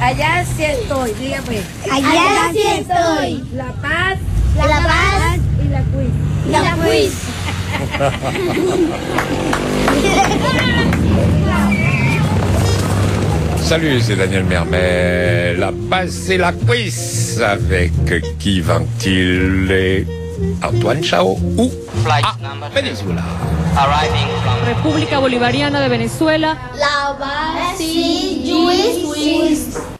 Allá sí estoy, diga pues. Allá sí estoy. La Paz. La Paz Y la quiz. y la quiz. Salut, c'est Daniel Mermet. La base, c'est la quiz. Avec qui vient-il et Antoine Chao ou Venezuela. República Bolivariana de Venezuela. La base, juiz.